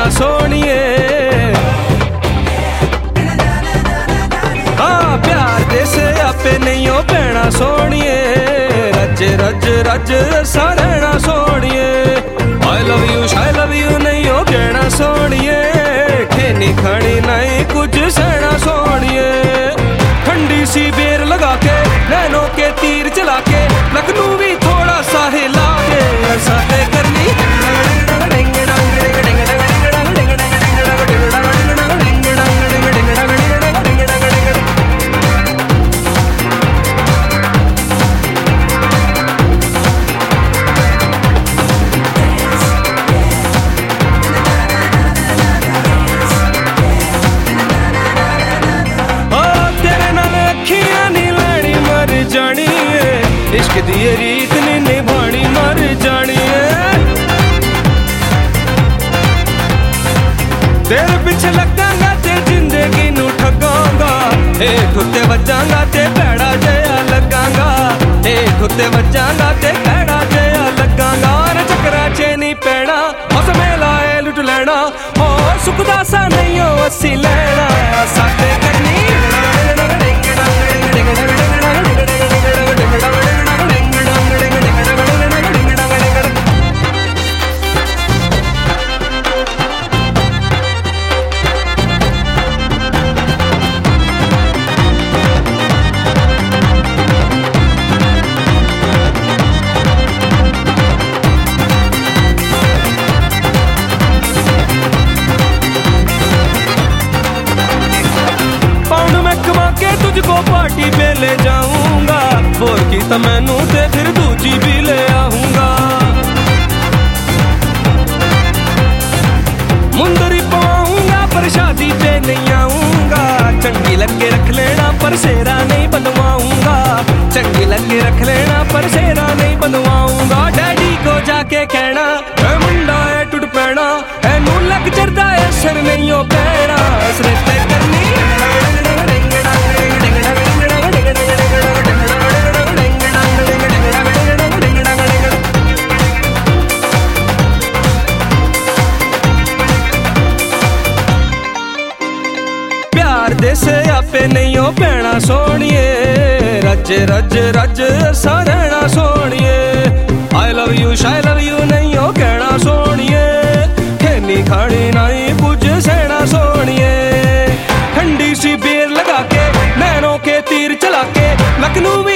भैणा सोनिए। हाँ प्यार दे से आपे नहीं हो भैणा सोनिए, रज रज रज सा रहना सोनिए। आई लव यू नहीं हो कहना सोनिए, खेनी खानी नहीं कुछ सहना सोनिए। ठंडी सी बेर लगा के नैनों के तीर चला के, लखनऊ भी थोड़ा सा हिला के ऐसा करनी। इश्क दी रीत नी निभानी मर जानी है, तेरे पीछे लगांगा ते जिंदगी नू ठगांगा। हेठ उत्ते वजांगा ते भैड़ा जया लगांगा, हेठ उत्ते वजांगा ते भैड़ा जया लगांगा। चक्करा च नहीं पैना उस मेला है लुट लेना, हो सुखदा सा नहीं हो अस्सी लेना साथे करनी। तुझको पार्टी पे ले जाऊंगा, बोर की तो मैनू ते फिर दूजी भी ले आऊंगा। मुंदरी पाऊंगा पर शादी पे नहीं आऊंगा, चंगी लग के रख लेना पर सेरा नहीं बनवाऊंगा। चंगी लग के रख लेना पर सेरा नहीं बनवाऊंगा। डैडी को जाके कहना मुंडा है टुट पैना, नू लग चढ़दा है सर नहीं हो पैना रिश्ते करनी। दे से आपे नहीं हो भैणा सोनिए, रज रज रज सा रहना सोनिए। आई लव यू नहीं हो कहना सोनिए, खेनी खानी नहीं कुछ सहना सोनिए। ठंडी सी बेर लगा के नैनों के तीर चला के, लखनऊ